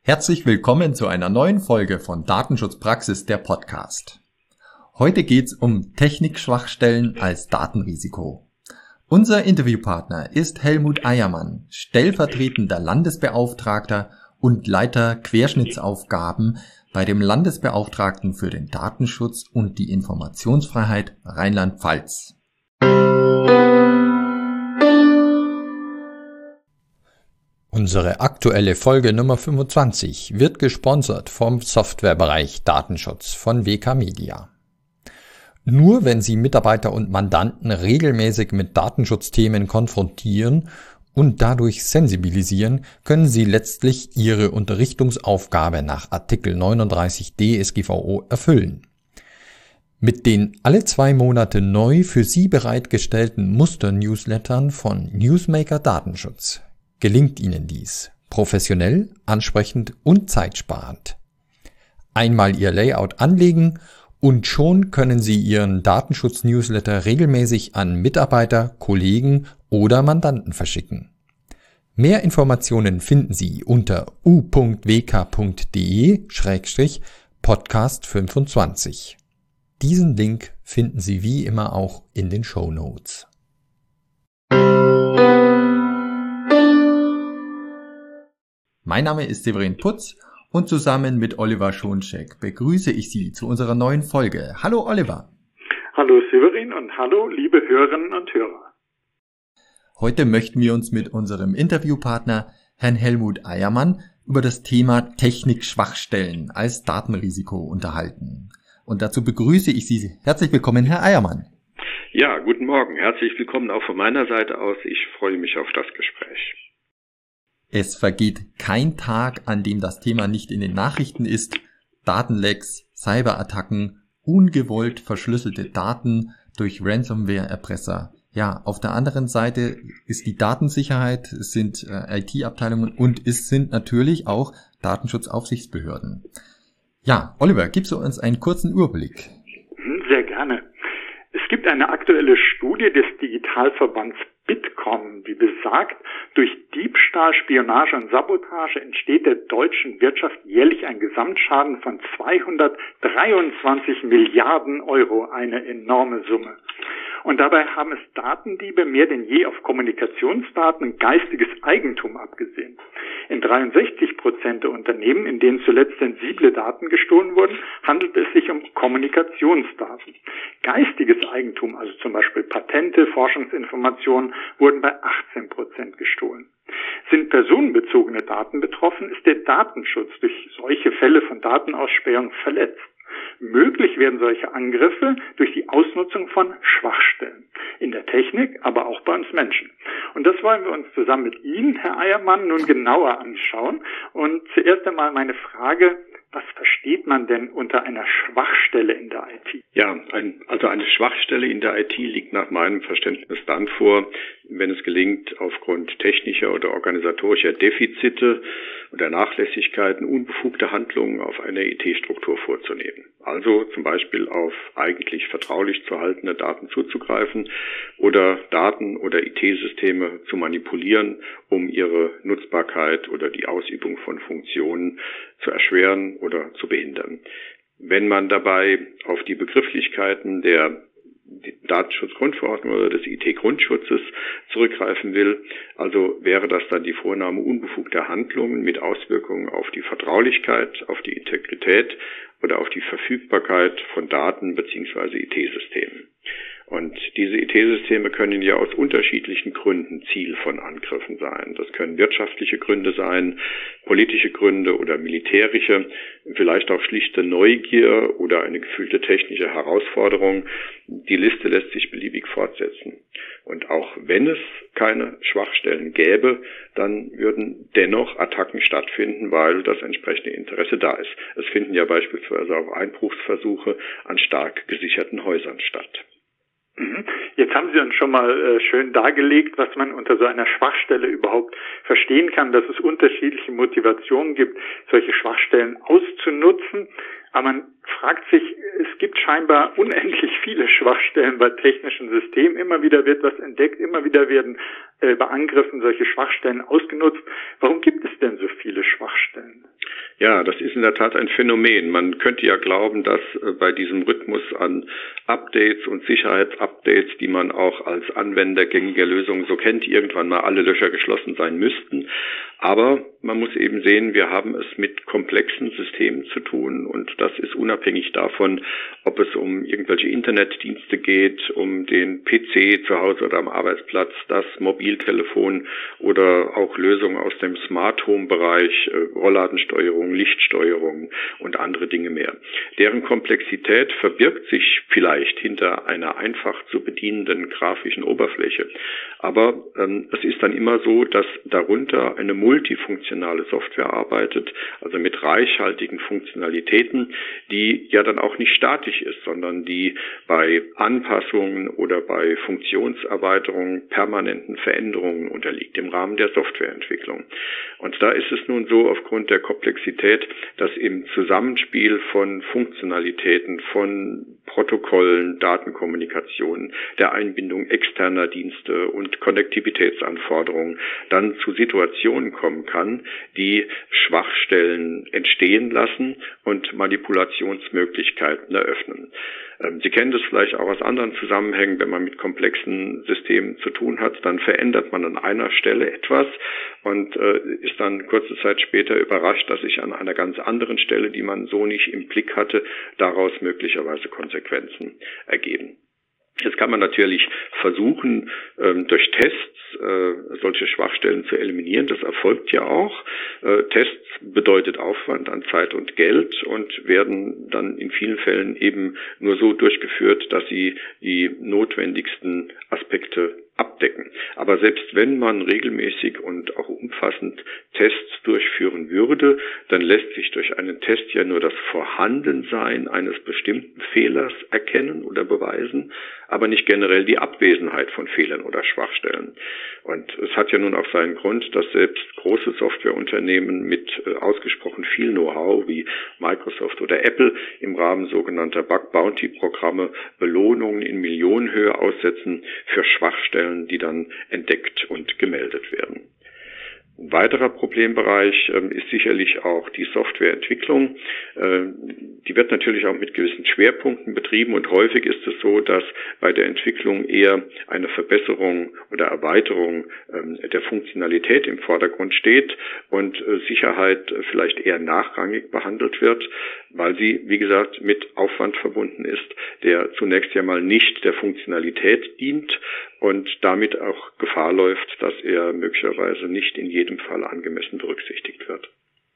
Herzlich willkommen zu einer neuen Folge von Datenschutzpraxis, der Podcast. Heute geht's um Technikschwachstellen als Datenrisiko. Unser Interviewpartner ist Helmut Eiermann, stellvertretender Landesbeauftragter und Leiter Querschnittsaufgaben bei dem Landesbeauftragten für den Datenschutz und die Informationsfreiheit Rheinland-Pfalz. Unsere aktuelle Folge Nummer 25 wird gesponsert vom Softwarebereich Datenschutz von WK Media. Nur wenn Sie Mitarbeiter und Mandanten regelmäßig mit Datenschutzthemen konfrontieren und dadurch sensibilisieren, können Sie letztlich Ihre Unterrichtungsaufgabe nach Artikel 39 DSGVO erfüllen. Mit den alle 2 Monate neu für Sie bereitgestellten Muster-Newslettern von Newsmaker Datenschutz gelingt Ihnen dies professionell, ansprechend und zeitsparend. Einmal Ihr Layout anlegen und schon können Sie Ihren Datenschutz-Newsletter regelmäßig an Mitarbeiter, Kollegen oder Mandanten verschicken. Mehr Informationen finden Sie unter u.wk.de/podcast25. Diesen Link finden Sie wie immer auch in den Shownotes. Mein Name ist Severin Putz und zusammen mit Oliver Schoncheck begrüße ich Sie zu unserer neuen Folge. Hallo Oliver. Hallo Severin und hallo liebe Hörerinnen und Hörer. Heute möchten wir uns mit unserem Interviewpartner Herrn Helmut Eiermann über das Thema Technikschwachstellen als Datenrisiko unterhalten. Und dazu begrüße ich Sie. Herzlich willkommen, Herr Eiermann. Ja, guten Morgen. Herzlich willkommen auch von meiner Seite aus. Ich freue mich auf das Gespräch. Es vergeht kein Tag, an dem das Thema nicht in den Nachrichten ist. Datenlecks, Cyberattacken, ungewollt verschlüsselte Daten durch Ransomware-Erpresser. Ja, auf der anderen Seite ist die Datensicherheit, es sind IT-Abteilungen und es sind natürlich auch Datenschutzaufsichtsbehörden. Ja, Oliver, gibst du uns einen kurzen Überblick? Sehr gerne. Es gibt eine aktuelle Studie des Digitalverbands Bitkom, die besagt, durch Diebstahl, Spionage und Sabotage entsteht der deutschen Wirtschaft jährlich ein Gesamtschaden von 223 Milliarden Euro, eine enorme Summe. Und dabei haben es Datendiebe mehr denn je auf Kommunikationsdaten und geistiges Eigentum abgesehen. In 63% der Unternehmen, in denen zuletzt sensible Daten gestohlen wurden, handelt es sich um Kommunikationsdaten. Geistiges Eigentum, also zum Beispiel Patente, Forschungsinformationen, wurden bei 18% gestohlen. Sind personenbezogene Daten betroffen, ist der Datenschutz durch solche Fälle von Datenausspähung verletzt. Möglich werden solche Angriffe durch die Ausnutzung von Schwachstellen in der Technik, aber auch bei uns Menschen. Und das wollen wir uns zusammen mit Ihnen, Herr Eiermann, nun genauer anschauen. Und zuerst einmal meine Frage: Was versteht man denn unter einer Schwachstelle in der IT? Ja, also eine Schwachstelle in der IT liegt nach meinem Verständnis dann vor, wenn es gelingt, aufgrund technischer oder organisatorischer Defizite oder Nachlässigkeiten unbefugte Handlungen auf eine IT-Struktur vorzunehmen. Also zum Beispiel auf eigentlich vertraulich zu haltende Daten zuzugreifen oder Daten oder IT-Systeme zu manipulieren, um ihre Nutzbarkeit oder die Ausübung von Funktionen zu erschweren oder zu behindern. Wenn man dabei auf die Begrifflichkeiten der Datenschutzgrundverordnung oder des IT-Grundschutzes zurückgreifen will, also wäre das dann die Vornahme unbefugter Handlungen mit Auswirkungen auf die Vertraulichkeit, auf die Integrität oder auf die Verfügbarkeit von Daten bzw. IT-Systemen. Und diese IT-Systeme können ja aus unterschiedlichen Gründen Ziel von Angriffen sein. Das können wirtschaftliche Gründe sein, politische Gründe oder militärische, vielleicht auch schlichte Neugier oder eine gefühlte technische Herausforderung. Die Liste lässt sich beliebig fortsetzen. Und auch wenn es keine Schwachstellen gäbe, dann würden dennoch Attacken stattfinden, weil das entsprechende Interesse da ist. Es finden ja beispielsweise auch Einbruchsversuche an stark gesicherten Häusern statt. Jetzt haben Sie uns schon mal schön dargelegt, was man unter so einer Schwachstelle überhaupt verstehen kann, dass es unterschiedliche Motivationen gibt, solche Schwachstellen auszunutzen. Aber man fragt sich, es gibt scheinbar unendlich viele Schwachstellen bei technischen Systemen. Immer wieder wird was entdeckt, immer wieder werden bei Angriffen solche Schwachstellen ausgenutzt. Warum gibt es denn so viele Schwachstellen? Ja, das ist in der Tat ein Phänomen. Man könnte ja glauben, dass bei diesem Rhythmus an Updates und Sicherheitsupdates, die man auch als Anwender gängiger Lösungen so kennt, irgendwann mal alle Löcher geschlossen sein müssten. Aber man muss eben sehen, wir haben es mit komplexen Systemen zu tun und das ist unabhängig davon, ob es um irgendwelche Internetdienste geht, um den PC zu Hause oder am Arbeitsplatz, das Mobiltelefon oder auch Lösungen aus dem Smart Home Bereich, Rollladensteuerung, Lichtsteuerung und andere Dinge mehr. Deren Komplexität verbirgt sich vielleicht hinter einer einfach zu bedienenden grafischen Oberfläche. Aber es ist dann immer so, dass darunter eine multifunktionale Software arbeitet, also mit reichhaltigen Funktionalitäten, die ja dann auch nicht statisch ist, sondern die bei Anpassungen oder bei Funktionserweiterungen permanenten Veränderungen unterliegt im Rahmen der Softwareentwicklung. Und da ist es nun so, aufgrund der Komplexität, dass im Zusammenspiel von Funktionalitäten, von Protokollen, Datenkommunikationen, der Einbindung externer Dienste und Konnektivitätsanforderungen dann zu Situationen kommen kann, die Schwachstellen entstehen lassen und Manipulationsmöglichkeiten eröffnen. Sie kennen das vielleicht auch aus anderen Zusammenhängen, wenn man mit komplexen Systemen zu tun hat, dann verändert man an einer Stelle etwas und ist dann kurze Zeit später überrascht, dass sich an einer ganz anderen Stelle, die man so nicht im Blick hatte, daraus möglicherweise Konsequenzen ergeben. Jetzt kann man natürlich versuchen, durch Tests solche Schwachstellen zu eliminieren. Das erfolgt ja auch. Tests bedeutet Aufwand an Zeit und Geld und werden dann in vielen Fällen eben nur so durchgeführt, dass sie die notwendigsten Aspekte abdecken. Aber selbst wenn man regelmäßig und auch umfassend Tests durchführen würde, dann lässt sich durch einen Test ja nur das Vorhandensein eines bestimmten Fehlers erkennen oder beweisen, aber nicht generell die Abwesenheit von Fehlern oder Schwachstellen. Und es hat ja nun auch seinen Grund, dass selbst große Softwareunternehmen mit ausgesprochen viel Know-how wie Microsoft oder Apple im Rahmen sogenannter Bug-Bounty-Programme Belohnungen in Millionenhöhe aussetzen für Schwachstellen, die dann entdeckt und gemeldet werden. Ein weiterer Problembereich ist sicherlich auch die Softwareentwicklung. Die wird natürlich auch mit gewissen Schwerpunkten betrieben und häufig ist es so, dass bei der Entwicklung eher eine Verbesserung oder Erweiterung der Funktionalität im Vordergrund steht und Sicherheit vielleicht eher nachrangig behandelt wird, weil sie, wie gesagt, mit Aufwand verbunden ist, der zunächst ja mal nicht der Funktionalität dient und damit auch Gefahr läuft, dass er möglicherweise nicht in jedem Fall angemessen berücksichtigt wird.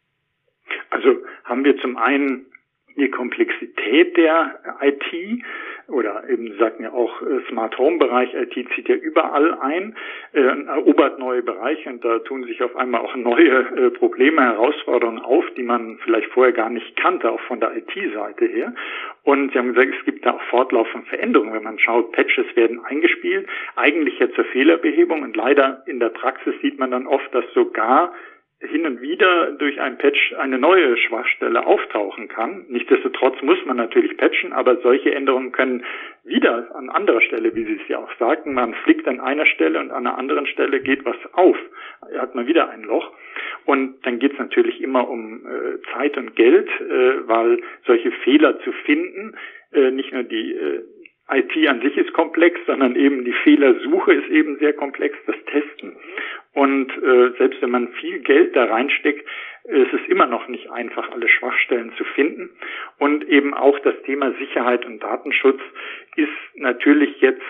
Also haben wir zum einen die Komplexität der IT oder eben sagten ja auch Smart Home Bereich, IT zieht ja überall ein, erobert neue Bereiche und da tun sich auf einmal auch neue Probleme, Herausforderungen auf, die man vielleicht vorher gar nicht kannte, auch von der IT-Seite her. Und Sie haben gesagt, es gibt da auch fortlaufende Veränderungen, wenn man schaut, Patches werden eingespielt, eigentlich ja zur Fehlerbehebung und leider in der Praxis sieht man dann oft, dass sogar hin und wieder durch ein Patch eine neue Schwachstelle auftauchen kann. Nichtsdestotrotz muss man natürlich patchen, aber solche Änderungen können wieder an anderer Stelle, wie Sie es ja auch sagten, man flickt an einer Stelle und an einer anderen Stelle geht was auf. Da hat man wieder ein Loch. Und dann geht es natürlich immer um Zeit und Geld, weil solche Fehler zu finden, nicht nur die IT an sich ist komplex, sondern eben die Fehlersuche ist eben sehr komplex, das Testen. Und selbst wenn man viel Geld da reinsteckt, ist es immer noch nicht einfach, alle Schwachstellen zu finden. Und eben auch das Thema Sicherheit und Datenschutz ist natürlich jetzt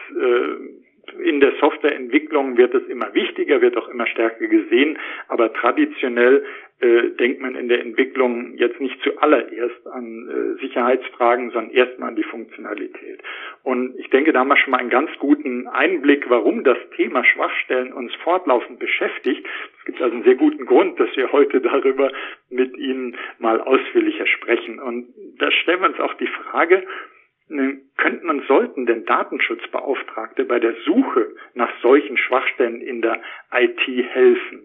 in der Softwareentwicklung wird es immer wichtiger, wird auch immer stärker gesehen, aber traditionell denkt man in der Entwicklung jetzt nicht zuallererst an Sicherheitsfragen, sondern erstmal an die Funktionalität. Und ich denke, da haben wir schon mal einen ganz guten Einblick, warum das Thema Schwachstellen uns fortlaufend beschäftigt. Es gibt also einen sehr guten Grund, dass wir heute darüber mit Ihnen mal ausführlicher sprechen. Und da stellen wir uns auch die Frage, könnten und sollten denn Datenschutzbeauftragte bei der Suche nach solchen Schwachstellen in der IT helfen?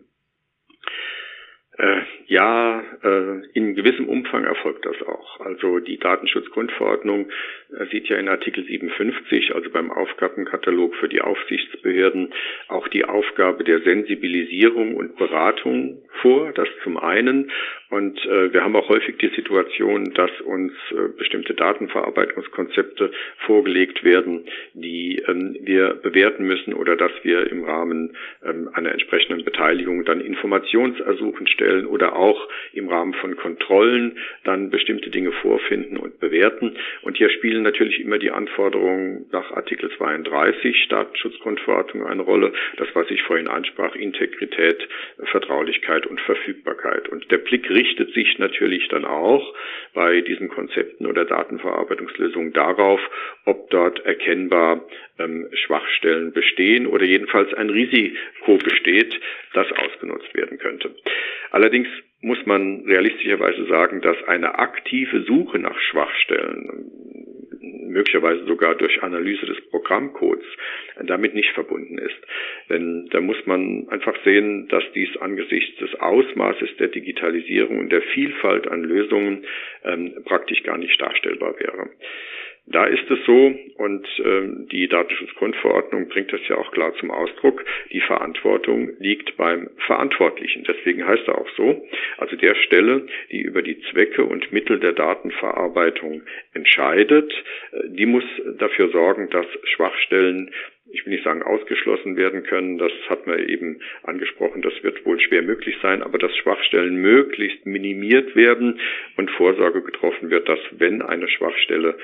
In gewissem Umfang erfolgt das auch. Also die Datenschutzgrundverordnung sieht ja in Artikel 57, also beim Aufgabenkatalog für die Aufsichtsbehörden, auch die Aufgabe der Sensibilisierung und Beratung vor, das zum einen. Und wir haben auch häufig die Situation, dass uns bestimmte Datenverarbeitungskonzepte vorgelegt werden, die wir bewerten müssen oder dass wir im Rahmen einer entsprechenden Beteiligung dann Informationsersuchen stellen oder auch im Rahmen von Kontrollen dann bestimmte Dinge vorfinden und bewerten. Und hier spielen natürlich immer die Anforderungen nach Artikel 32 Datenschutzgrundverordnung eine Rolle. Das, was ich vorhin ansprach, Integrität, Vertraulichkeit und Verfügbarkeit. Und der Blick richtet sich natürlich dann auch bei diesen Konzepten oder Datenverarbeitungslösungen darauf, ob dort erkennbar Schwachstellen bestehen oder jedenfalls ein Risiko besteht, das ausgenutzt werden könnte. Allerdings muss man realistischerweise sagen, dass eine aktive Suche nach Schwachstellen, möglicherweise sogar durch Analyse des Programmcodes, damit nicht verbunden ist. Denn da muss man einfach sehen, dass dies angesichts des Ausmaßes der Digitalisierung und der Vielfalt an Lösungen praktisch gar nicht darstellbar wäre. Da ist es so, und die Datenschutzgrundverordnung bringt das ja auch klar zum Ausdruck, die Verantwortung liegt beim Verantwortlichen. Deswegen heißt er auch so, also der Stelle, die über die Zwecke und Mittel der Datenverarbeitung entscheidet, die muss dafür sorgen, dass Schwachstellen, ich will nicht sagen ausgeschlossen werden können, das hat man eben angesprochen, das wird wohl schwer möglich sein, aber dass Schwachstellen möglichst minimiert werden und Vorsorge getroffen wird, dass wenn eine Schwachstelle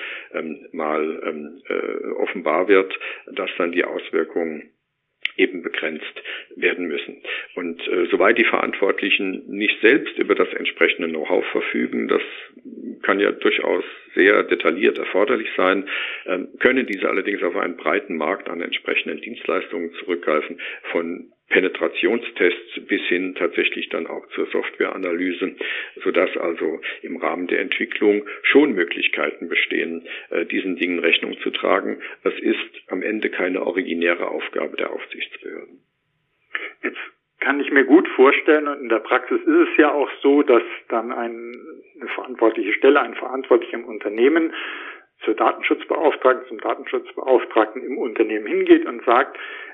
offenbar wird, dass dann die Auswirkungen eben begrenzt werden müssen. Und soweit die Verantwortlichen nicht selbst über das entsprechende Know-how verfügen, das kann ja durchaus sehr detailliert erforderlich sein, können diese allerdings auf einen breiten Markt an entsprechenden Dienstleistungen zurückgreifen, von Penetrationstests bis hin tatsächlich dann auch zur Softwareanalyse, sodass also im Rahmen der Entwicklung schon Möglichkeiten bestehen, diesen Dingen Rechnung zu tragen. Das ist am Ende keine originäre Aufgabe der Aufsichtsbehörden. Jetzt kann ich mir gut vorstellen, und in der Praxis ist es ja auch so, dass dann eine verantwortliche Stelle, ein Verantwortlicher im Unternehmen zum Datenschutzbeauftragten im Unternehmen hingeht und sagt,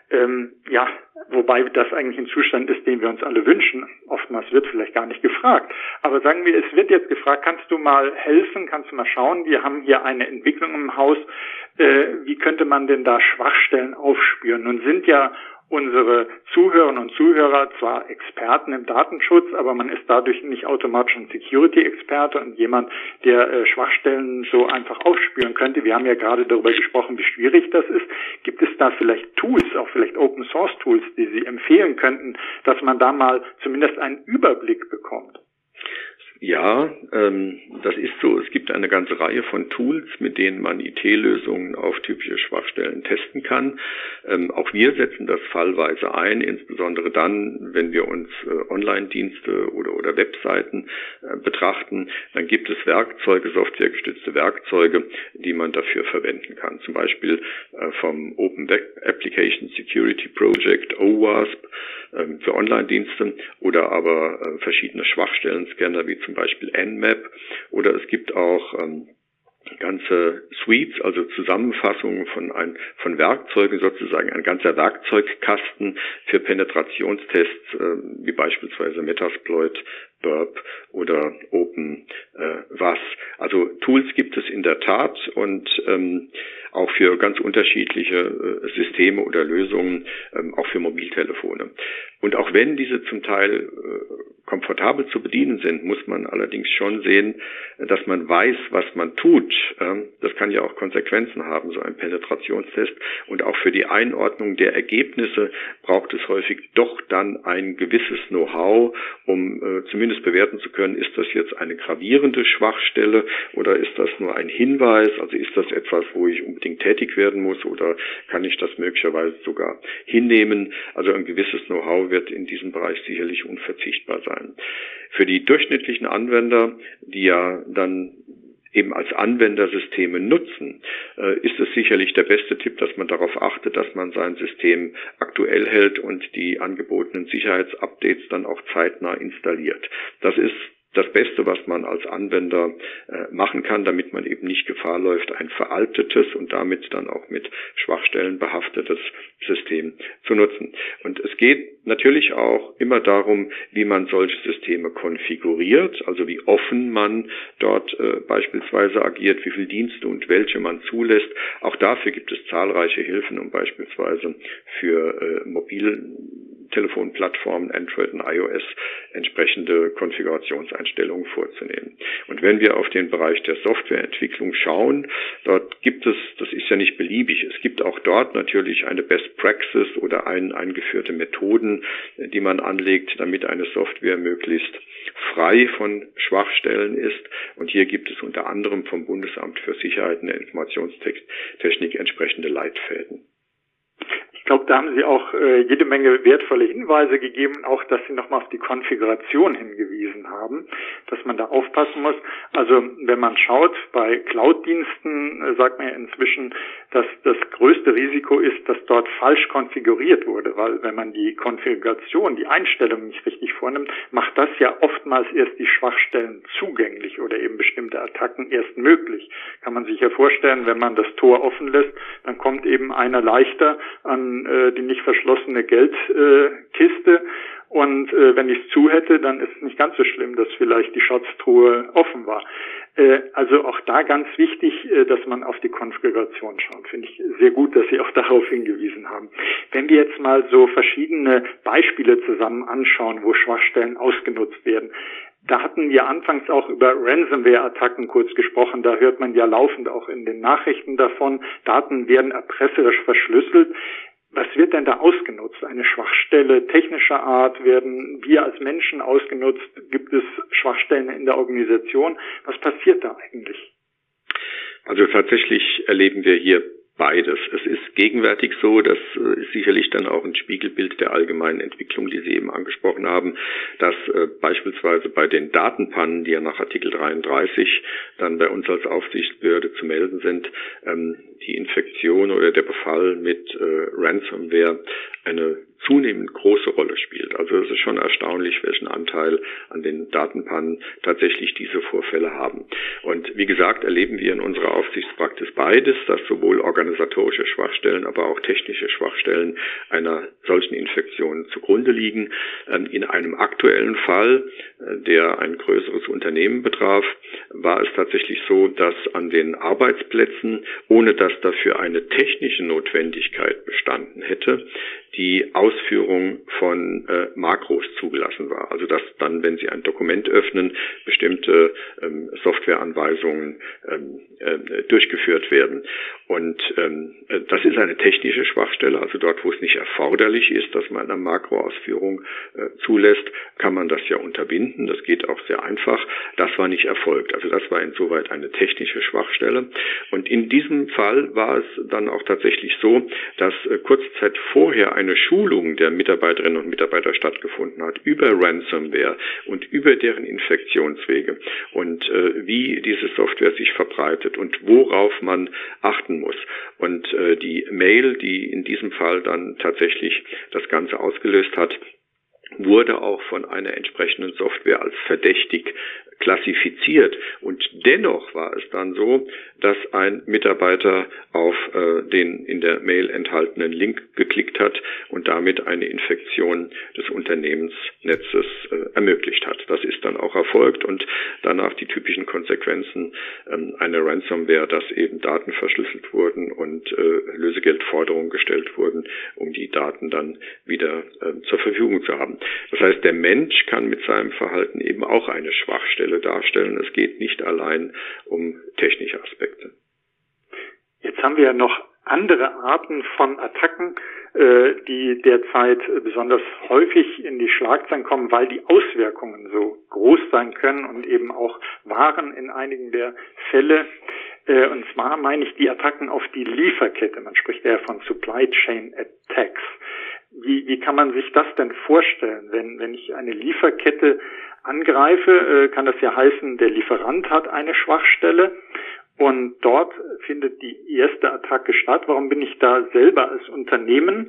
wobei das eigentlich ein Zustand ist, den wir uns alle wünschen. Oftmals wird vielleicht gar nicht gefragt. Aber sagen wir, es wird jetzt gefragt, kannst du mal helfen, kannst du mal schauen, wir haben hier eine Entwicklung im Haus, wie könnte man denn da Schwachstellen aufspüren? Nun sind ja unsere Zuhörerinnen und Zuhörer zwar Experten im Datenschutz, aber man ist dadurch nicht automatisch ein Security-Experte und jemand, der Schwachstellen so einfach aufspüren könnte. Wir haben ja gerade darüber gesprochen, wie schwierig das ist. Gibt es da vielleicht Tools, auch vielleicht Open-Source-Tools, die Sie empfehlen könnten, dass man da mal zumindest einen Überblick bekommt? Ja, das ist so. Es gibt eine ganze Reihe von Tools, mit denen man IT-Lösungen auf typische Schwachstellen testen kann. Auch wir setzen das fallweise ein, insbesondere dann, wenn wir uns Online-Dienste oder Webseiten betrachten. Dann gibt es Werkzeuge, softwaregestützte Werkzeuge, die man dafür verwenden kann. Zum Beispiel vom Open Web Application Security Project, OWASP, für Online-Dienste oder aber verschiedene Schwachstellen-Scanner wie zum Beispiel Nmap, oder es gibt auch ganze Suites, also Zusammenfassungen von Werkzeugen, sozusagen ein ganzer Werkzeugkasten für Penetrationstests, wie beispielsweise Metasploit, Burp oder OpenWAS. Also Tools gibt es in der Tat und auch für ganz unterschiedliche Systeme oder Lösungen, auch für Mobiltelefone. Und auch wenn diese zum Teil komfortabel zu bedienen sind, muss man allerdings schon sehen, dass man weiß, was man tut. Das kann ja auch Konsequenzen haben, so ein Penetrationstest. Und auch für die Einordnung der Ergebnisse braucht es häufig doch dann ein gewisses Know-how, um zumindest bewerten zu können, ist das jetzt eine gravierende Schwachstelle oder ist das nur ein Hinweis? Also ist das etwas, wo ich unbedingt tätig werden muss oder kann ich das möglicherweise sogar hinnehmen? Also ein gewisses Know-how wird in diesem Bereich sicherlich unverzichtbar sein. Für die durchschnittlichen Anwender, die ja dann eben als Anwendersysteme nutzen, ist es sicherlich der beste Tipp, dass man darauf achtet, dass man sein System aktuell hält und die angebotenen Sicherheitsupdates dann auch zeitnah installiert. Das ist das Beste, was man als Anwender machen kann, damit man eben nicht Gefahr läuft, ein veraltetes und damit dann auch mit Schwachstellen behaftetes System zu nutzen. Und es geht natürlich auch immer darum, wie man solche Systeme konfiguriert, also wie offen man dort beispielsweise agiert, wie viele Dienste und welche man zulässt. Auch dafür gibt es zahlreiche Hilfen, um beispielsweise für Mobiltelefonplattformen, Android und iOS, entsprechende Konfigurationseinstellungen vorzunehmen. Und wenn wir auf den Bereich der Softwareentwicklung schauen, dort gibt es, das ist ja nicht beliebig, es gibt auch dort natürlich eine Best Practice oder eingeführte Methoden, die man anlegt, damit eine Software möglichst frei von Schwachstellen ist. Und hier gibt es unter anderem vom Bundesamt für Sicherheit in der Informationstechnik entsprechende Leitfäden. Ich glaube, da haben Sie auch jede Menge wertvolle Hinweise gegeben, auch dass Sie nochmal auf die Konfiguration hingewiesen haben, dass man da aufpassen muss. Also wenn man schaut, bei Cloud-Diensten sagt man ja inzwischen, dass das größte Risiko ist, dass dort falsch konfiguriert wurde, weil wenn man die Konfiguration, die Einstellung nicht richtig vornimmt, macht das ja oftmals erst die Schwachstellen zugänglich oder eben bestimmte Attacken erst möglich. Kann man sich ja vorstellen, wenn man das Tor offen lässt, dann kommt eben einer leichter an die nicht verschlossene Geldkiste und wenn ich es zu hätte, dann ist es nicht ganz so schlimm, dass vielleicht die Schatztruhe offen war. Also auch da ganz wichtig, dass man auf die Konfiguration schaut. Finde ich sehr gut, dass Sie auch darauf hingewiesen haben. Wenn wir jetzt mal so verschiedene Beispiele zusammen anschauen, wo Schwachstellen ausgenutzt werden, da hatten wir anfangs auch über Ransomware-Attacken kurz gesprochen. Da hört man ja laufend auch in den Nachrichten davon. Daten werden erpresserisch verschlüsselt. Was wird denn da ausgenutzt? Eine Schwachstelle technischer Art? Werden wir als Menschen ausgenutzt? Gibt es Schwachstellen in der Organisation? Was passiert da eigentlich? Also tatsächlich erleben wir hier beides. Es ist gegenwärtig so, das ist sicherlich dann auch ein Spiegelbild der allgemeinen Entwicklung, die Sie eben angesprochen haben, dass beispielsweise bei den Datenpannen, die ja nach Artikel 33 dann bei uns als Aufsichtsbehörde zu melden sind, die Infektion oder der Befall mit Ransomware eine zunehmend große Rolle spielt. Also es ist schon erstaunlich, welchen Anteil an den Datenpannen tatsächlich diese Vorfälle haben. Und wie gesagt, erleben wir in unserer Aufsichtspraxis beides, dass sowohl organisatorische Schwachstellen, aber auch technische Schwachstellen einer solchen Infektion zugrunde liegen. In einem aktuellen Fall, der ein größeres Unternehmen betraf, war es tatsächlich so, dass an den Arbeitsplätzen, ohne dass dafür eine technische Notwendigkeit bestanden hätte, die Ausführung von Makros zugelassen war. Also dass dann, wenn Sie ein Dokument öffnen, bestimmte Softwareanweisungen durchgeführt werden. Und das ist eine technische Schwachstelle, also dort, wo es nicht erforderlich ist, dass man eine Makroausführung zulässt, kann man das ja unterbinden. Das geht auch sehr einfach. Das war nicht erfolgt. Also das war insoweit eine technische Schwachstelle. Und in diesem Fall war es dann auch tatsächlich so, dass kurze Zeit vorher eine Schulung der Mitarbeiterinnen und Mitarbeiter stattgefunden hat über Ransomware und über deren Infektionswege und wie diese Software sich verbreitet und worauf man achten muss. Und die Mail, die in diesem Fall dann tatsächlich das Ganze ausgelöst hat, wurde auch von einer entsprechenden Software als verdächtig klassifiziert. Und dennoch war es dann so, dass ein Mitarbeiter auf den in der Mail enthaltenen Link geklickt hat und damit eine Infektion des Unternehmensnetzes ermöglicht hat. Das ist dann auch erfolgt und danach die typischen Konsequenzen einer Ransomware, dass eben Daten verschlüsselt wurden und Lösegeldforderungen gestellt wurden, um die Daten dann wieder zur Verfügung zu haben. Das heißt, der Mensch kann mit seinem Verhalten eben auch eine Schwachstelle darstellen. Es geht nicht allein um technische Aspekte. Jetzt haben wir ja noch andere Arten von Attacken, die derzeit besonders häufig in die Schlagzeilen kommen, weil die Auswirkungen so groß sein können und eben auch waren in einigen der Fälle. Und zwar meine ich die Attacken auf die Lieferkette. Man spricht ja von Supply Chain Attacks. Wie kann man sich das denn vorstellen? Wenn ich eine Lieferkette angreife, kann das ja heißen, der Lieferant hat eine Schwachstelle und dort findet die erste Attacke statt. Warum bin ich da selber als Unternehmen,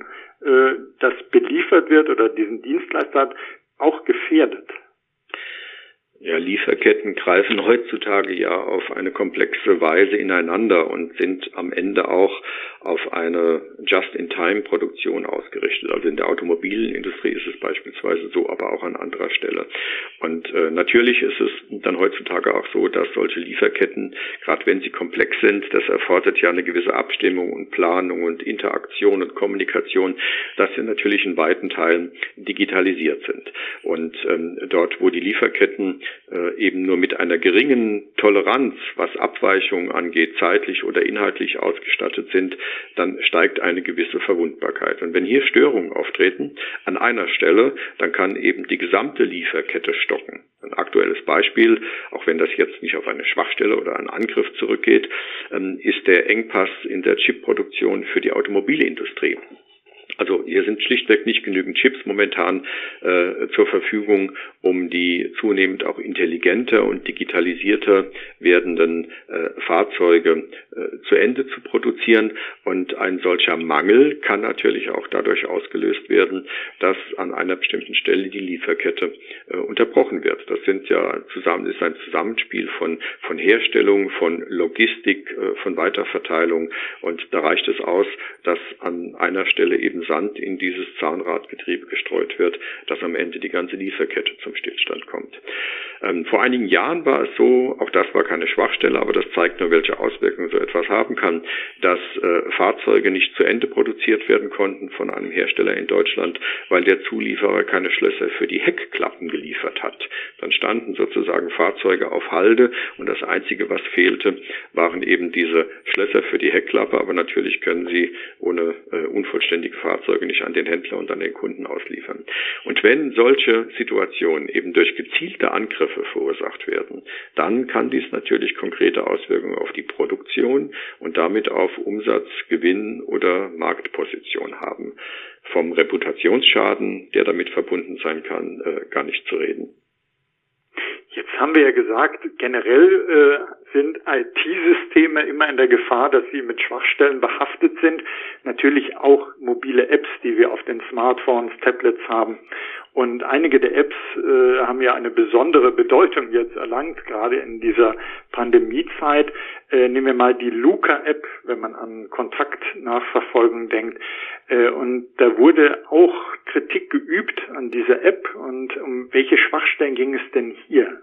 das beliefert wird oder diesen Dienstleister hat, auch gefährdet? Ja, Lieferketten greifen heutzutage ja auf eine komplexe Weise ineinander und sind am Ende auch auf eine Just-in-Time-Produktion ausgerichtet. Also in der Automobilindustrie ist es beispielsweise so, aber auch an anderer Stelle. Und natürlich ist es dann heutzutage auch so, dass solche Lieferketten, gerade wenn sie komplex sind, das erfordert ja eine gewisse Abstimmung und Planung und Interaktion und Kommunikation, dass sie natürlich in weiten Teilen digitalisiert sind. Und dort, wo die Lieferketten eben nur mit einer geringen Toleranz, was Abweichungen angeht, zeitlich oder inhaltlich ausgestattet sind, dann steigt eine gewisse Verwundbarkeit. Und wenn hier Störungen auftreten an einer Stelle, dann kann eben die gesamte Lieferkette stocken. Ein aktuelles Beispiel, auch wenn das jetzt nicht auf eine Schwachstelle oder einen Angriff zurückgeht, ist der Engpass in der Chipproduktion für die Automobilindustrie. Also hier sind schlichtweg nicht genügend Chips momentan zur Verfügung, um die zunehmend auch intelligenter und digitalisierter werdenden Fahrzeuge zu Ende zu produzieren. Und ein solcher Mangel kann natürlich auch dadurch ausgelöst werden, dass an einer bestimmten Stelle die Lieferkette unterbrochen wird. Das ist ein Zusammenspiel von Herstellung, von Logistik, von Weiterverteilung. Und da reicht es aus, dass an einer Stelle eben Sand in dieses Zahnradgetriebe gestreut wird, dass am Ende die ganze Lieferkette zum Stillstand kommt. Vor einigen Jahren war es so, auch das war keine Schwachstelle, aber das zeigt nur, welche Auswirkungen so etwas haben kann, dass Fahrzeuge nicht zu Ende produziert werden konnten von einem Hersteller in Deutschland, weil der Zulieferer keine Schlösser für die Heckklappen geliefert hat. Dann standen sozusagen Fahrzeuge auf Halde und das Einzige, was fehlte, waren eben diese Schlösser für die Heckklappe, aber natürlich können sie ohne unvollständige Fahrzeuge nicht an den Händler und an den Kunden ausliefern. Und wenn solche Situationen eben durch gezielte Angriffe verursacht werden, dann kann dies natürlich konkrete Auswirkungen auf die Produktion und damit auf Umsatz, Gewinn oder Marktposition haben. Vom Reputationsschaden, der damit verbunden sein kann, gar nicht zu reden. Jetzt haben wir ja gesagt, generell sind IT-Systeme immer in der Gefahr, dass sie mit Schwachstellen behaftet sind. Natürlich auch mobile Apps, die wir auf den Smartphones, Tablets haben. Und einige der Apps haben ja eine besondere Bedeutung jetzt erlangt, gerade in dieser Pandemiezeit. Nehmen wir mal die Luca-App, wenn man an Kontaktnachverfolgung denkt. Und da wurde auch Kritik geübt an dieser App. Und um welche Schwachstellen ging es denn hier?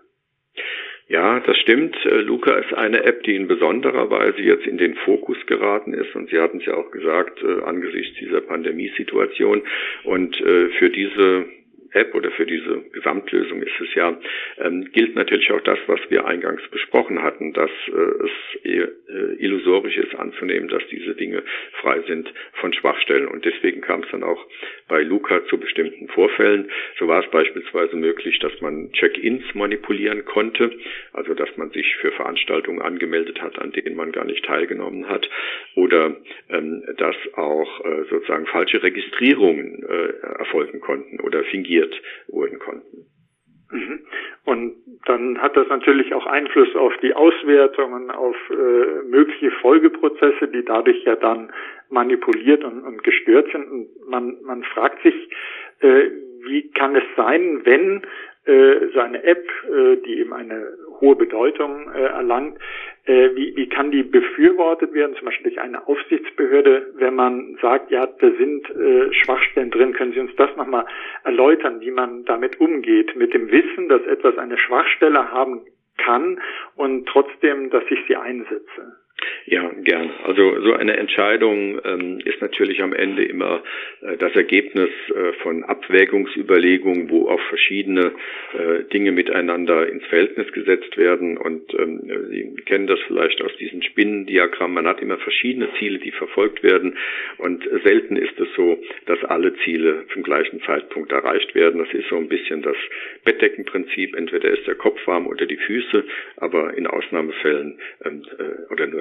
Ja, das stimmt. Luca ist eine App, die in besonderer Weise jetzt in den Fokus geraten ist. Und Sie hatten es ja auch gesagt, angesichts dieser Pandemiesituation. Und für diese App oder für diese Gesamtlösung ist es ja, gilt natürlich auch das, was wir eingangs besprochen hatten, dass es illusorisch ist anzunehmen, dass diese Dinge frei sind von Schwachstellen. Und deswegen kam es dann auch bei Luca zu bestimmten Vorfällen. So war es beispielsweise möglich, dass man Check-ins manipulieren konnte, also dass man sich für Veranstaltungen angemeldet hat, an denen man gar nicht teilgenommen hat, oder dass auch sozusagen falsche Registrierungen erfolgen konnten oder fingiert wurden konnten. Und dann hat das natürlich auch Einfluss auf die Auswertungen, auf mögliche Folgeprozesse, die dadurch ja dann manipuliert und gestört sind. Und man fragt sich, wie kann es sein, wenn so eine App, die eben eine hohe Bedeutung erlangt, wie kann die befürwortet werden, zum Beispiel durch eine Aufsichtsbehörde, wenn man sagt, ja, da sind Schwachstellen drin. Können Sie uns das nochmal erläutern, wie man damit umgeht, mit dem Wissen, dass etwas eine Schwachstelle haben kann und trotzdem, dass ich sie einsetze? Ja, gern. Also so eine Entscheidung ist natürlich am Ende immer das Ergebnis von Abwägungsüberlegungen, wo auch verschiedene Dinge miteinander ins Verhältnis gesetzt werden. Und Sie kennen das vielleicht aus diesen Spinnendiagrammen. Man hat immer verschiedene Ziele, die verfolgt werden. Und selten ist es so, dass alle Ziele zum gleichen Zeitpunkt erreicht werden. Das ist so ein bisschen das Bettdeckenprinzip. Entweder ist der Kopf warm oder die Füße, aber in Ausnahmefällen oder nur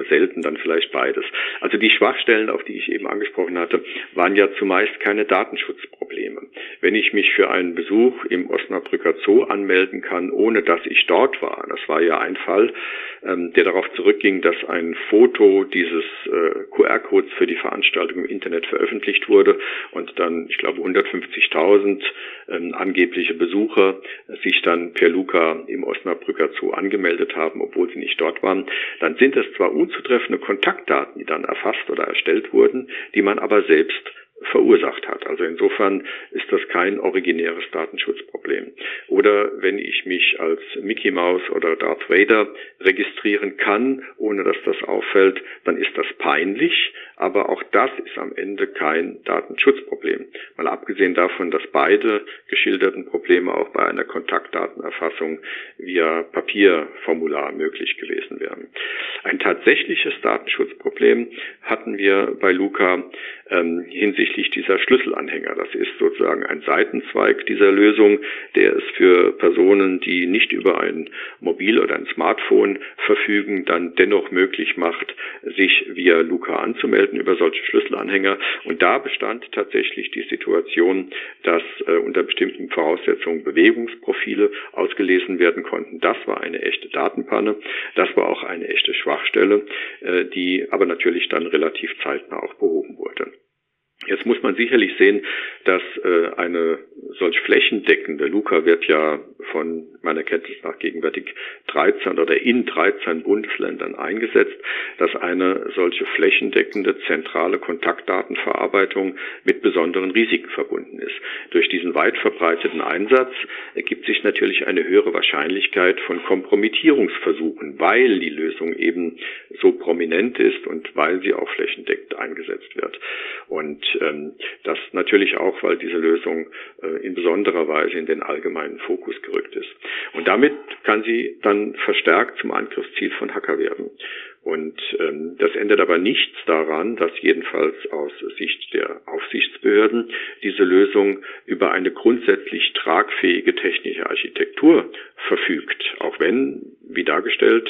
nur selten dann vielleicht beides. Also die Schwachstellen, auf die ich eben angesprochen hatte, waren ja zumeist keine Datenschutzprobleme. Wenn ich mich für einen Besuch im Osnabrücker Zoo anmelden kann, ohne dass ich dort war, das war ja ein Fall, der darauf zurückging, dass ein Foto dieses QR-Codes für die Veranstaltung im Internet veröffentlicht wurde und dann, ich glaube, 150.000 angebliche Besucher sich dann per Luca im Osnabrücker Zoo angemeldet haben, obwohl sie nicht dort waren, dann sind es zwar unzutreffende Kontaktdaten, die dann erfasst oder erstellt wurden, die man aber selbst verursacht hat. Also insofern ist das kein originäres Datenschutzproblem. Oder wenn ich mich als Mickey Mouse oder Darth Vader registrieren kann, ohne dass das auffällt, dann ist das peinlich, aber auch das ist am Ende kein Datenschutzproblem. Mal abgesehen davon, dass beide geschilderten Probleme auch bei einer Kontaktdatenerfassung via Papierformular möglich gewesen wären. Ein tatsächliches Datenschutzproblem hatten wir bei Luca hinsichtlich dieser Schlüsselanhänger. Das ist sozusagen ein Seitenzweig dieser Lösung, der es für Personen, die nicht über ein Mobil- oder ein Smartphone verfügen, dann dennoch möglich macht, sich via Luca anzumelden über solche Schlüsselanhänger. Und da bestand tatsächlich die Situation, dass unter bestimmten Voraussetzungen Bewegungsprofile ausgelesen werden konnten. Das war eine echte Datenpanne. Das war auch eine echte Schwachstelle, die aber natürlich dann relativ zeitnah auch behoben wurde. Jetzt muss man sicherlich sehen, dass eine solch flächendeckende, Luca wird ja von meiner Kenntnis nach gegenwärtig 13 oder in 13 Bundesländern eingesetzt, dass eine solche flächendeckende zentrale Kontaktdatenverarbeitung mit besonderen Risiken verbunden ist. Durch diesen weit verbreiteten Einsatz ergibt sich natürlich eine höhere Wahrscheinlichkeit von Kompromittierungsversuchen, weil die Lösung eben so prominent ist und weil sie auch flächendeckend eingesetzt wird. Und das natürlich auch, weil diese Lösung in besonderer Weise in den allgemeinen Fokus gerückt ist. Und damit kann sie dann verstärkt zum Angriffsziel von Hacker werden. Und das ändert aber nichts daran, dass jedenfalls aus Sicht der Aufsichtsbehörden diese Lösung über eine grundsätzlich tragfähige technische Architektur verfügt, auch wenn, wie dargestellt,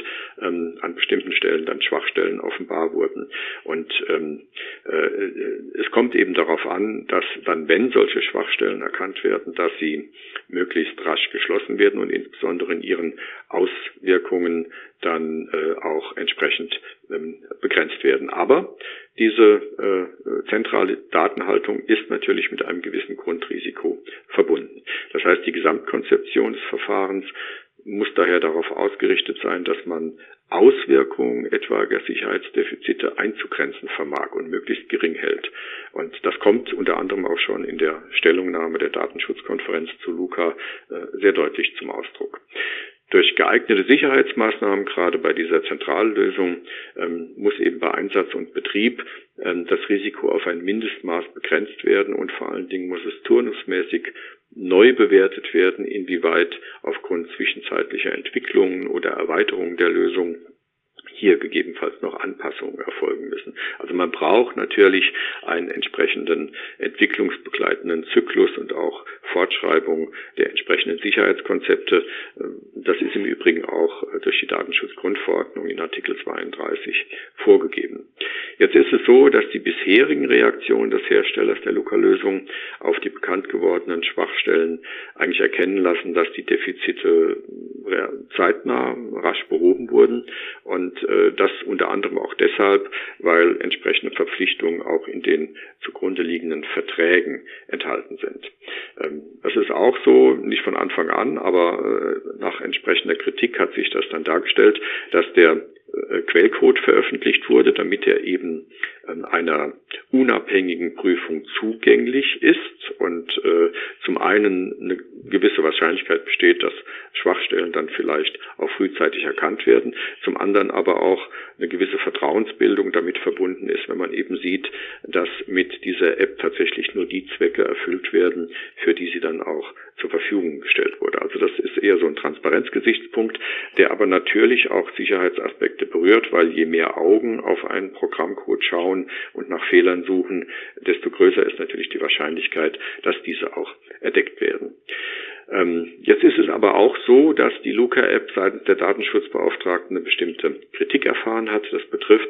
an bestimmten Stellen dann Schwachstellen offenbar wurden. Und es kommt eben darauf an, dass dann, wenn solche Schwachstellen erkannt werden, dass sie möglichst rasch geschlossen werden und insbesondere in ihren Auswirkungen dann auch entsprechend begrenzt werden. Aber diese zentrale Datenhaltung ist natürlich mit einem gewissen Grundrisiko verbunden. Das heißt, die Gesamtkonzeption des Verfahrens muss daher darauf ausgerichtet sein, dass man Auswirkungen etwaiger Sicherheitsdefizite einzugrenzen vermag und möglichst gering hält. Und das kommt unter anderem auch schon in der Stellungnahme der Datenschutzkonferenz zu Luca sehr deutlich zum Ausdruck. Durch geeignete Sicherheitsmaßnahmen, gerade bei dieser Zentrallösung, muss eben bei Einsatz und Betrieb das Risiko auf ein Mindestmaß begrenzt werden und vor allen Dingen muss es turnusmäßig neu bewertet werden, inwieweit aufgrund zwischenzeitlicher Entwicklungen oder Erweiterungen der Lösung hier gegebenenfalls noch Anpassungen erfolgen müssen. Also man braucht natürlich einen entsprechenden entwicklungsbegleitenden Zyklus und auch Fortschreibung der entsprechenden Sicherheitskonzepte. Das ist im Übrigen auch durch die Datenschutzgrundverordnung in Artikel 32 vorgegeben. Jetzt ist es so, dass die bisherigen Reaktionen des Herstellers der Luca-Lösung auf die bekannt gewordenen Schwachstellen eigentlich erkennen lassen, dass die Defizite zeitnah rasch behoben wurden und das unter anderem auch deshalb, weil entsprechende Verpflichtungen auch in den zugrunde liegenden Verträgen enthalten sind. Das ist auch so, nicht von Anfang an, aber nach entsprechender Kritik hat sich das dann dargestellt, dass der Quellcode veröffentlicht wurde, damit er eben einer unabhängigen Prüfung zugänglich ist und zum einen eine gewisse Wahrscheinlichkeit besteht, dass Schwachstellen dann vielleicht auch frühzeitig erkannt werden, zum anderen aber auch eine gewisse Vertrauensbildung damit verbunden ist, wenn man eben sieht, dass mit dieser App tatsächlich nur die Zwecke erfüllt werden, für die sie dann auch zur Verfügung gestellt wurde. Also das ist eher so ein Transparenzgesichtspunkt, der aber natürlich auch Sicherheitsaspekte berührt, weil je mehr Augen auf einen Programmcode schauen und nach Fehlern suchen, desto größer ist natürlich die Wahrscheinlichkeit, dass diese auch entdeckt werden. Jetzt ist es aber auch so, dass die Luca-App seitens der Datenschutzbeauftragten eine bestimmte Kritik erfahren hat. Das betrifft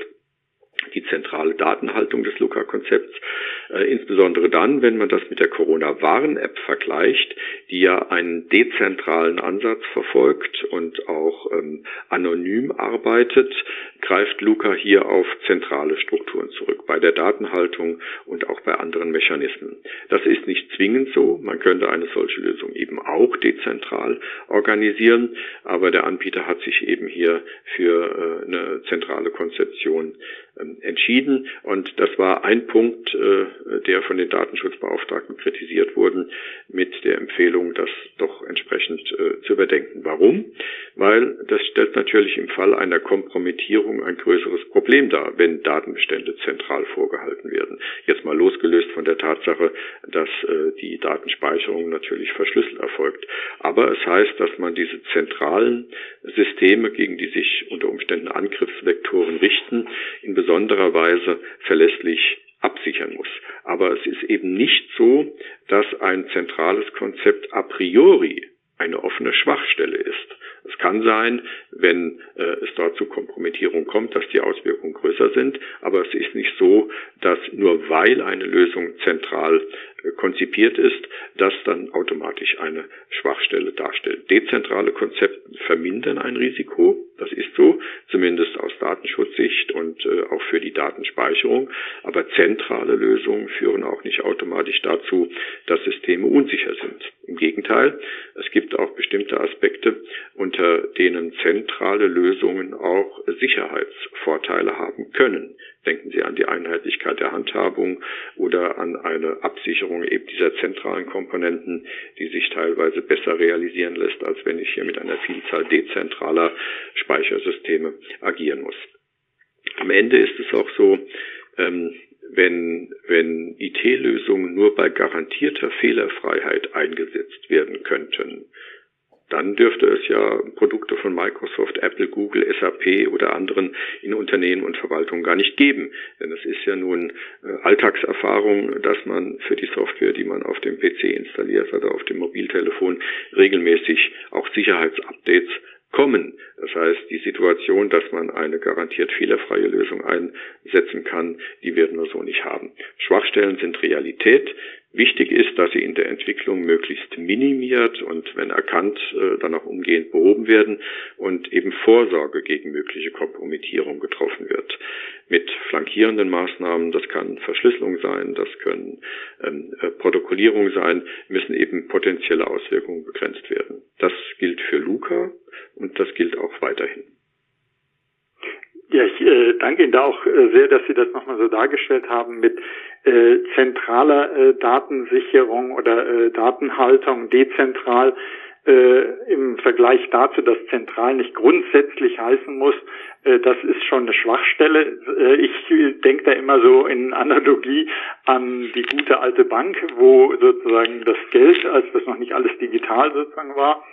die zentrale Datenhaltung des Luca-Konzepts, insbesondere dann, wenn man das mit der Corona-Warn-App vergleicht, die ja einen dezentralen Ansatz verfolgt und auch anonym arbeitet, greift Luca hier auf zentrale Strukturen zurück, bei der Datenhaltung und auch bei anderen Mechanismen. Das ist nicht zwingend so, man könnte eine solche Lösung eben auch dezentral organisieren, aber der Anbieter hat sich eben hier für eine zentrale Konzeption entschieden, und das war ein Punkt, der von den Datenschutzbeauftragten kritisiert wurde, mit der Empfehlung, das doch entsprechend zu überdenken. Warum? Weil das stellt natürlich im Fall einer Kompromittierung ein größeres Problem dar, wenn Datenbestände zentral vorgehalten werden. Jetzt mal losgelöst von der Tatsache, dass die Datenspeicherung natürlich verschlüsselt erfolgt. Aber es heißt, dass man diese zentralen Systeme, gegen die sich unter Umständen Angriffsvektoren richten, in besonderer Weise verlässlich absichern muss. Aber es ist eben nicht so, dass ein zentrales Konzept a priori eine offene Schwachstelle ist. Es kann sein, wenn es dort zu Kompromittierung kommt, dass die Auswirkungen größer sind, aber es ist nicht so, dass nur weil eine Lösung zentral konzipiert ist, das dann automatisch eine Schwachstelle darstellt. Dezentrale Konzepte vermindern ein Risiko, das ist so, zumindest aus Datenschutzsicht und auch für die Datenspeicherung, aber zentrale Lösungen führen auch nicht automatisch dazu, dass Systeme unsicher sind. Im Gegenteil, es gibt auch bestimmte Aspekte, unter denen zentrale Lösungen auch Sicherheitsvorteile haben können. Denken Sie an die Einheitlichkeit der Handhabung oder an eine Absicherung eben dieser zentralen Komponenten, die sich teilweise besser realisieren lässt, als wenn ich hier mit einer Vielzahl dezentraler Speichersysteme agieren muss. Am Ende ist es auch so, wenn IT-Lösungen nur bei garantierter Fehlerfreiheit eingesetzt werden könnten, dann dürfte es ja Produkte von Microsoft, Apple, Google, SAP oder anderen in Unternehmen und Verwaltungen gar nicht geben. Denn es ist ja nun Alltagserfahrung, dass man für die Software, die man auf dem PC installiert oder auf dem Mobiltelefon, regelmäßig auch Sicherheitsupdates kommen. Das heißt, die Situation, dass man eine garantiert fehlerfreie Lösung einsetzen kann, die werden wir so nicht haben. Schwachstellen sind Realität. Wichtig ist, dass sie in der Entwicklung möglichst minimiert und wenn erkannt, dann auch umgehend behoben werden und eben Vorsorge gegen mögliche Kompromittierung getroffen wird. Mit flankierenden Maßnahmen, das kann Verschlüsselung sein, das können Protokollierung sein, müssen eben potenzielle Auswirkungen begrenzt werden. Das gilt für Luca und das gilt auch weiterhin. Ja, ich danke Ihnen da auch sehr, dass Sie das nochmal so dargestellt haben mit zentraler Datensicherung oder Datenhaltung dezentral im Vergleich dazu, dass zentral nicht grundsätzlich heißen muss, das ist schon eine Schwachstelle. Ich denke da immer so in Analogie an die gute alte Bank, wo sozusagen das Geld, als das noch nicht alles digital sozusagen war,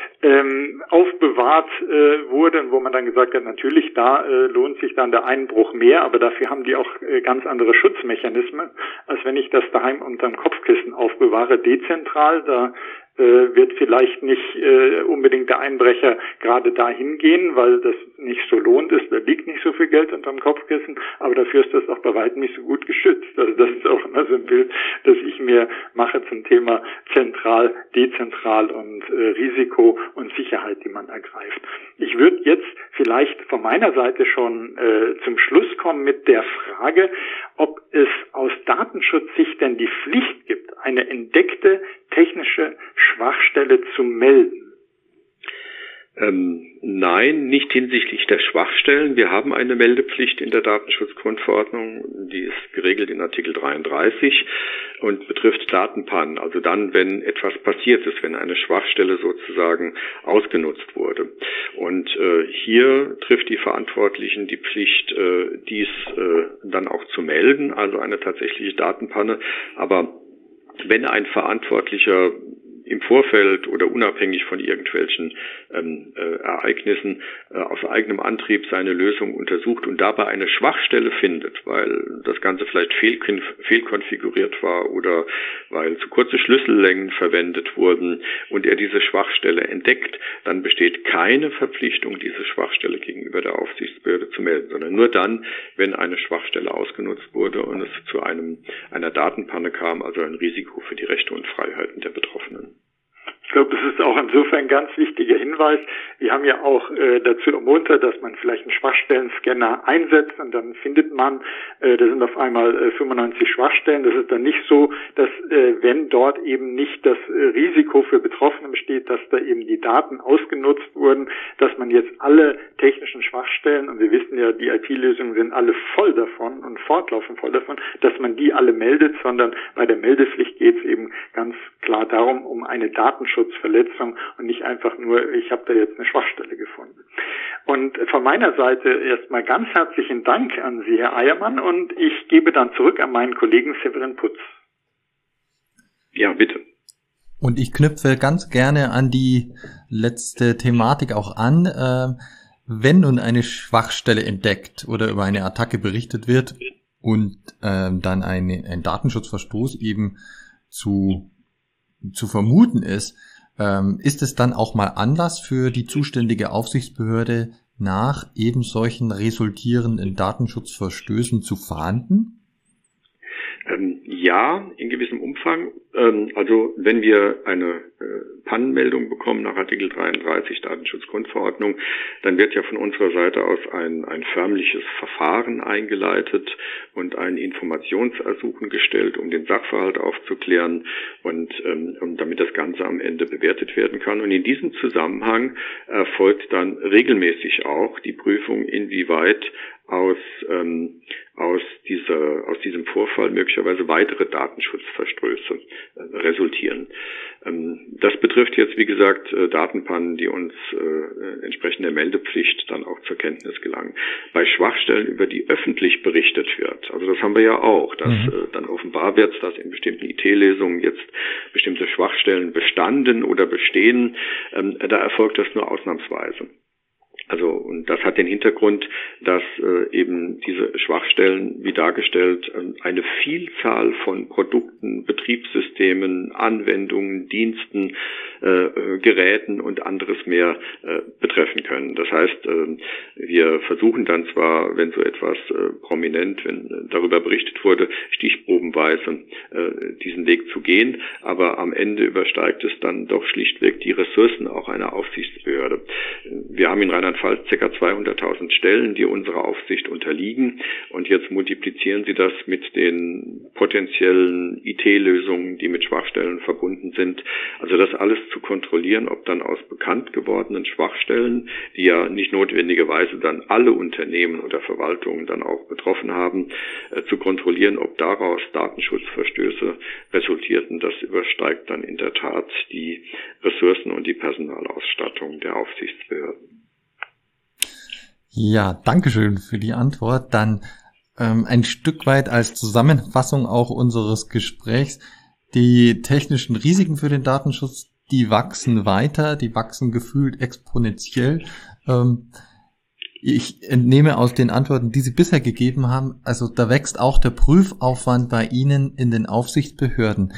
aufbewahrt wurde, wo man dann gesagt hat, natürlich, da lohnt sich dann der Einbruch mehr, aber dafür haben die auch ganz andere Schutzmechanismen, als wenn ich das daheim unterm Kopfkissen aufbewahre, dezentral. Da wird vielleicht nicht unbedingt der Einbrecher gerade dahin gehen, weil das nicht so lohnt ist, da liegt nicht so viel Geld unterm Kopfkissen, aber dafür ist das auch bei weitem nicht so gut geschützt. Also das ist auch immer so ein Bild, das ich mir mache zum Thema zentral, dezentral und Risiko und Sicherheit, die man ergreift. Ich würde jetzt vielleicht von meiner Seite schon zum Schluss kommen mit der Frage, ob es aus Datenschutzsicht denn die Pflicht gibt, eine entdeckte technische Schwachstelle zu melden. Nein, nicht hinsichtlich der Schwachstellen. Wir haben eine Meldepflicht in der Datenschutzgrundverordnung, die ist geregelt in Artikel 33 und betrifft Datenpannen, also dann, wenn etwas passiert ist, wenn eine Schwachstelle sozusagen ausgenutzt wurde. Und hier trifft die Verantwortlichen die Pflicht, dies dann auch zu melden, also eine tatsächliche Datenpanne. Aber wenn ein Verantwortlicher im Vorfeld oder unabhängig von irgendwelchen Ereignissen aus eigenem Antrieb seine Lösung untersucht und dabei eine Schwachstelle findet, weil das Ganze vielleicht fehlkonfiguriert war oder weil zu kurze Schlüssellängen verwendet wurden und er diese Schwachstelle entdeckt, dann besteht keine Verpflichtung, diese Schwachstelle gegenüber der Aufsichtsbehörde zu melden, sondern nur dann, wenn eine Schwachstelle ausgenutzt wurde und es zu einer Datenpanne kam, also ein Risiko für die Rechte und Freiheiten der Betroffenen. Ich glaube, das ist auch insofern ein ganz wichtiger Hinweis. Wir haben ja auch dazu ermuntert, dass man vielleicht einen Schwachstellen-Scanner einsetzt und dann findet man, da sind auf einmal 95 Schwachstellen. Das ist dann nicht so, dass wenn dort eben nicht das Risiko für Betroffene besteht, dass da eben die Daten ausgenutzt wurden, dass man jetzt alle technischen Schwachstellen, und wir wissen ja, die IT-Lösungen sind alle voll davon und fortlaufend voll davon, dass man die alle meldet, sondern bei der Meldepflicht geht es eben ganz klar darum, um eine Datenschutzverletzung und nicht einfach nur, ich habe da jetzt eine Schwachstelle gefunden. Und von meiner Seite erstmal ganz herzlichen Dank an Sie, Herr Eiermann, und ich gebe dann zurück an meinen Kollegen Severin Putz. Ja, bitte. Und ich knüpfe ganz gerne an die letzte Thematik auch an. Wenn nun eine Schwachstelle entdeckt oder über eine Attacke berichtet wird und dann ein Datenschutzverstoß eben zu vermuten ist es dann auch mal Anlass für die zuständige Aufsichtsbehörde, nach eben solchen resultierenden Datenschutzverstößen zu fahnden? Ja, in gewissem Umfang. Also wenn wir eine Pannenmeldung bekommen nach Artikel 33 Datenschutzgrundverordnung, dann wird ja von unserer Seite aus ein förmliches Verfahren eingeleitet und ein Informationsersuchen gestellt, um den Sachverhalt aufzuklären und damit das Ganze am Ende bewertet werden kann. Und in diesem Zusammenhang erfolgt dann regelmäßig auch die Prüfung, inwieweit aus diesem Vorfall möglicherweise weitere Datenschutzverstöße resultieren. Das betrifft jetzt, wie gesagt, Datenpannen, die uns entsprechend der Meldepflicht dann auch zur Kenntnis gelangen. Bei Schwachstellen, über die öffentlich berichtet wird, also das haben wir ja auch, dass dann offenbar wird, dass in bestimmten IT-Lesungen jetzt bestimmte Schwachstellen bestanden oder bestehen, da erfolgt das nur ausnahmsweise. Also, und das hat den Hintergrund, dass eben diese Schwachstellen, wie dargestellt, eine Vielzahl von Produkten, Betriebssystemen, Anwendungen, Diensten, Geräten und anderes mehr betreffen können. Das heißt, wir versuchen dann zwar, wenn so etwas prominent, wenn darüber berichtet wurde, stichprobenweise diesen Weg zu gehen, aber am Ende übersteigt es dann doch schlichtweg die Ressourcen auch einer Aufsichtsbehörde. Wir haben in Rheinland-Pfalz ca. 200.000 Stellen, die unserer Aufsicht unterliegen, und jetzt multiplizieren Sie das mit den potenziellen IT-Lösungen, die mit Schwachstellen verbunden sind. Also das alles zu kontrollieren, ob dann aus bekannt gewordenen Schwachstellen, die ja nicht notwendigerweise dann alle Unternehmen oder Verwaltungen dann auch betroffen haben, zu kontrollieren, ob daraus Datenschutzverstöße resultierten, das übersteigt dann in der Tat die Ressourcen und die Personalausstattung der Aufsichtsbehörden. Ja, dankeschön für die Antwort. Dann ein Stück weit als Zusammenfassung auch unseres Gesprächs. Die technischen Risiken für den Datenschutz, die wachsen weiter, die wachsen gefühlt exponentiell. Ich entnehme aus den Antworten, die Sie bisher gegeben haben, also da wächst auch der Prüfaufwand bei Ihnen in den Aufsichtsbehörden.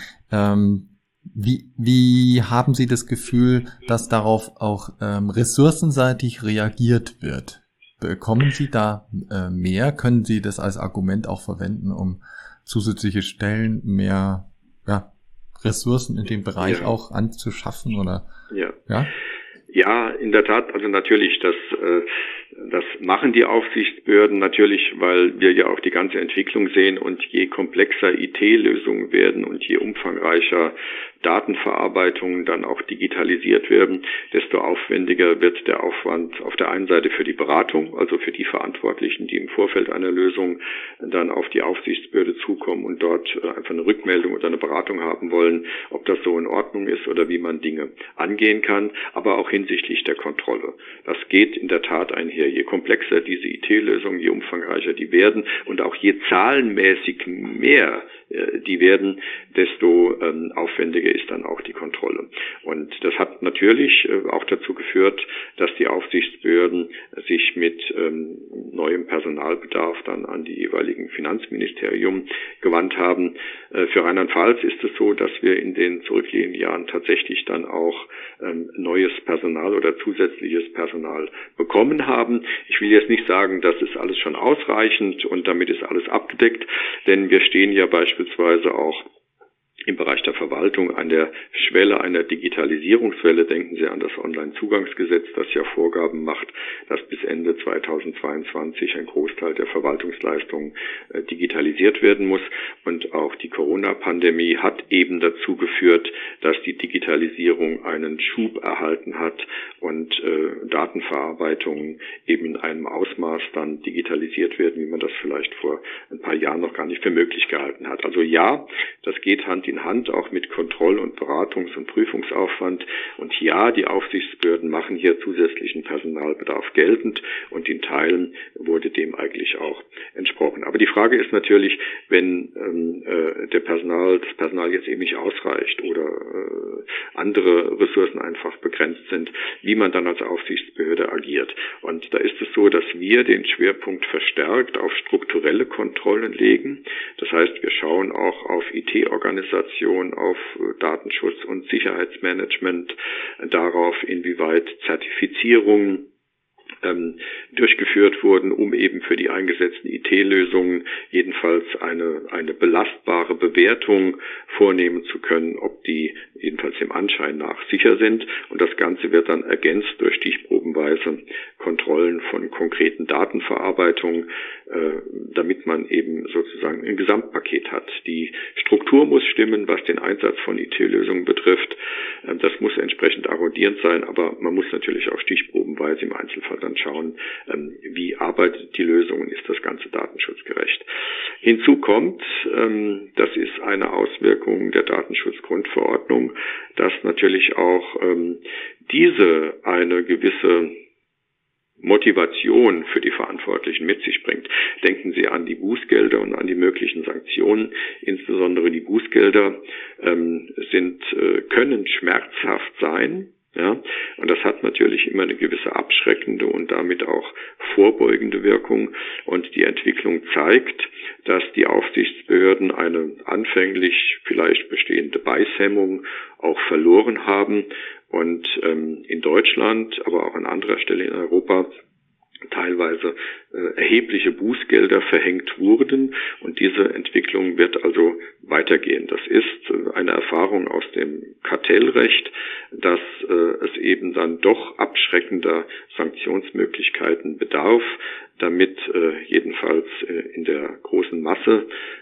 Wie haben Sie das Gefühl, dass darauf auch ressourcenseitig reagiert wird? Bekommen Sie da mehr? Können Sie das als Argument auch verwenden, um zusätzliche Stellen, mehr Ressourcen in dem Bereich auch anzuschaffen? Oder? Ja, in der Tat, also natürlich, das machen die Aufsichtsbehörden natürlich, weil wir ja auch die ganze Entwicklung sehen, und je komplexer IT-Lösungen werden und je umfangreicher Datenverarbeitungen dann auch digitalisiert werden, desto aufwendiger wird der Aufwand auf der einen Seite für die Beratung, also für die Verantwortlichen, die im Vorfeld einer Lösung dann auf die Aufsichtsbehörde zukommen und dort einfach eine Rückmeldung oder eine Beratung haben wollen, ob das so in Ordnung ist oder wie man Dinge angehen kann, aber auch hinsichtlich der Kontrolle. Das geht in der Tat einher. je komplexer diese IT-Lösungen, je umfangreicher die werden und auch je zahlenmäßig mehr die werden, desto aufwendiger ist dann auch die Kontrolle. Und das hat natürlich auch dazu geführt, dass die Aufsichtsbehörden sich mit neuem Personalbedarf dann an die jeweiligen Finanzministerium gewandt haben. Für Rheinland-Pfalz ist es so, dass wir in den zurückliegenden Jahren tatsächlich dann auch neues Personal oder zusätzliches Personal bekommen haben. Ich will jetzt nicht sagen, das ist alles schon ausreichend und damit ist alles abgedeckt, denn wir stehen ja beispielsweise auch im Bereich der Verwaltung an der Schwelle einer Digitalisierungswelle. Denken Sie an das Onlinezugangsgesetz, das ja Vorgaben macht, dass bis Ende 2022 ein Großteil der Verwaltungsleistungen digitalisiert werden muss. Und auch die Corona-Pandemie hat eben dazu geführt, dass die Digitalisierung einen Schub erhalten hat und Datenverarbeitungen eben in einem Ausmaß dann digitalisiert werden, wie man das vielleicht vor ein paar Jahren noch gar nicht für möglich gehalten hat. Also ja, das geht Hand in Hand auch mit Kontroll- und Beratungs- und Prüfungsaufwand. Und ja, die Aufsichtsbehörden machen hier zusätzlichen Personalbedarf geltend und in Teilen wurde dem eigentlich auch entsprochen. Aber die Frage ist natürlich, wenn das Personal jetzt eben nicht ausreicht oder andere Ressourcen einfach begrenzt sind, wie man dann als Aufsichtsbehörde agiert. Und da ist es so, dass wir den Schwerpunkt verstärkt auf strukturelle Kontrollen legen. Das heißt, wir schauen auch auf IT-Organisation, auf Datenschutz und Sicherheitsmanagement, darauf, inwieweit Zertifizierungen durchgeführt wurden, um eben für die eingesetzten IT-Lösungen jedenfalls eine belastbare Bewertung vornehmen zu können, ob die jedenfalls dem Anschein nach sicher sind. Und das Ganze wird dann ergänzt durch stichprobenweise Kontrollen von konkreten Datenverarbeitungen, damit man eben sozusagen ein Gesamtpaket hat. Die Struktur muss stimmen, was den Einsatz von IT-Lösungen betrifft. Das muss entsprechend arrondierend sein, aber man muss natürlich auch stichprobenweise im Einzelfall dann schauen, wie arbeitet die Lösung und ist das Ganze datenschutzgerecht. Hinzu kommt, das ist eine Auswirkung der Datenschutzgrundverordnung, dass natürlich auch diese eine gewisse Motivation für die Verantwortlichen mit sich bringt. Denken Sie an die Bußgelder und an die möglichen Sanktionen. Insbesondere die Bußgelder können schmerzhaft sein. Ja, und das hat natürlich immer eine gewisse abschreckende und damit auch vorbeugende Wirkung. Und die Entwicklung zeigt, dass die Aufsichtsbehörden eine anfänglich vielleicht bestehende Beißhemmung auch verloren haben und in Deutschland, aber auch an anderer Stelle in Europa teilweise erhebliche Bußgelder verhängt wurden und diese Entwicklung wird also weitergehen. Das ist eine Erfahrung aus dem Kartellrecht, dass es eben dann doch abschreckender Sanktionsmöglichkeiten bedarf, damit jedenfalls in der großen Masse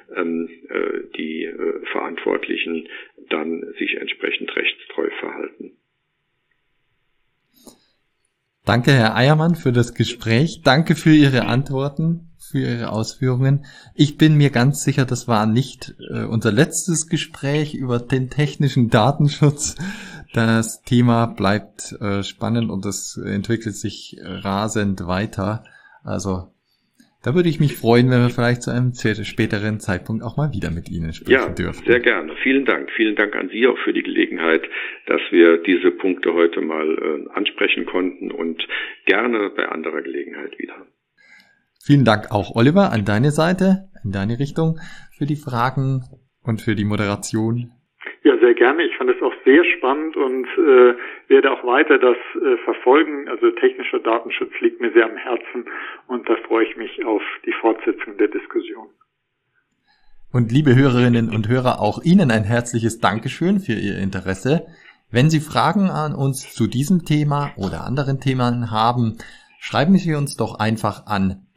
die Verantwortlichen dann sich entsprechend rechtstreu verhalten. Danke, Herr Eiermann, für das Gespräch. Danke für Ihre Antworten, für Ihre Ausführungen. Ich bin mir ganz sicher, das war nicht unser letztes Gespräch über den technischen Datenschutz. Das Thema bleibt spannend und es entwickelt sich rasend weiter. Also da würde ich mich freuen, wenn wir vielleicht zu einem späteren Zeitpunkt auch mal wieder mit Ihnen sprechen dürfen. Ja, sehr gerne. Vielen Dank. Vielen Dank an Sie auch für die Gelegenheit, dass wir diese Punkte heute mal ansprechen konnten und gerne bei anderer Gelegenheit wieder. Vielen Dank auch, Oliver, an deine Seite, in deine Richtung, für die Fragen und für die Moderation. Ja, sehr gerne. Ich fand es auch sehr spannend und werde auch weiter das verfolgen. Also technischer Datenschutz liegt mir sehr am Herzen und da freue ich mich auf die Fortsetzung der Diskussion. Und liebe Hörerinnen und Hörer, auch Ihnen ein herzliches Dankeschön für Ihr Interesse. Wenn Sie Fragen an uns zu diesem Thema oder anderen Themen haben, schreiben Sie uns doch einfach an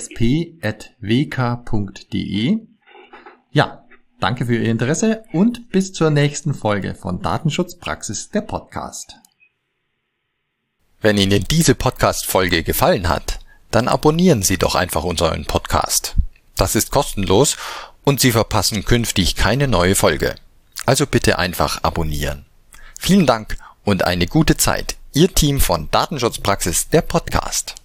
dsp@wk.de. Ja, danke für Ihr Interesse und bis zur nächsten Folge von Datenschutzpraxis, der Podcast. Wenn Ihnen diese Podcast-Folge gefallen hat, dann abonnieren Sie doch einfach unseren Podcast. Das ist kostenlos und Sie verpassen künftig keine neue Folge. Also bitte einfach abonnieren. Vielen Dank und eine gute Zeit. Ihr Team von Datenschutzpraxis, der Podcast.